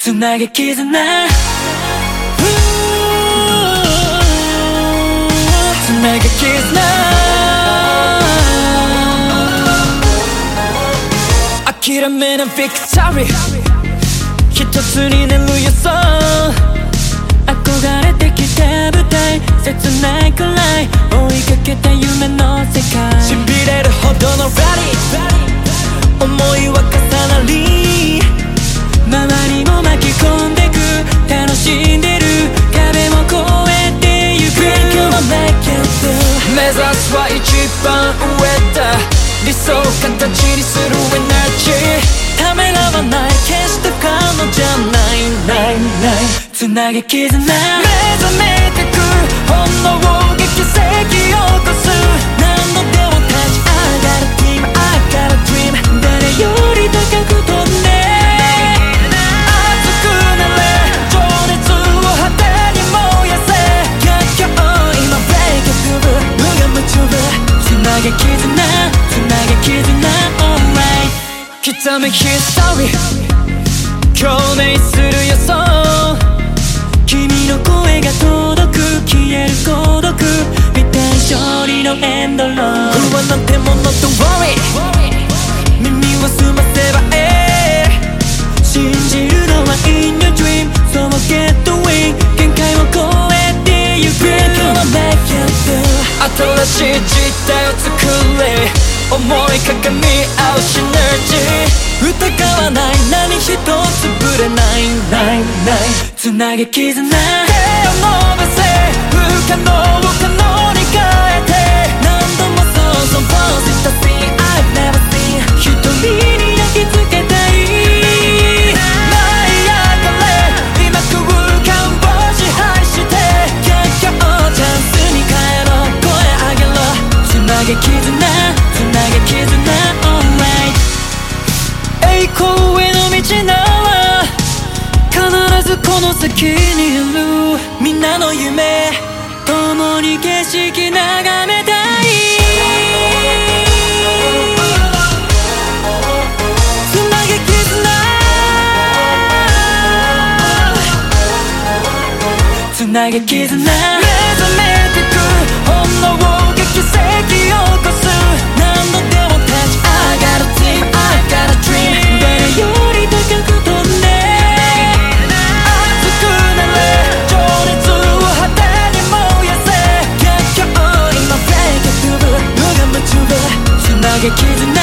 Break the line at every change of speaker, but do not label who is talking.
つなげ絆つなげ絆諦めなビクトリー一つになるよそう憧れてきた舞台切ないくらい追いかけた夢の世界しびれるほどのラリー思いは重なり周りも巻き込んでく楽しんでる壁も越えてゆく Break on make it through 目指すは一番上だ理想を形にするエナジーためらわない決して不可能じゃないつなげ絆目覚めてく本能劇跡を起こす何度でも立ち上がる Team I got a dream 誰より高く飛んで熱くなれ情熱を果てに燃やせ逆境今 Break it through 無我夢中つなげ絆つなげ絆 Alright 刻むヒストリー共鳴する予想君の声が届く消える孤独見たい勝利のエンドロール不安なんてもの Don't worry 耳を澄ませば信じるのは In your dream So get the wing 限界を超えてゆく Gonna make it through 新しい時代を作れ思い鏡合うシナジー疑わない何一つぶれないつなげ絆手を伸ばせ不可能を可能に変えて何度も想像をした See I've never seen 一人に焼き付けたい舞い上がれ今空間を支配して逆境をチャンスに変えろ声上げろつなげ絆つなげ絆 Alright 栄光への道なら必ずこの先にいるみんなの夢共に景色眺めたいつなげ絆つなげ絆目覚めてく本能劇跡を起こす何度でも立ち上がる Team I got a dream 誰より高く飛んで熱くなれ情熱を果てに燃やせ逆境今 Break it through 無我夢中つなげ絆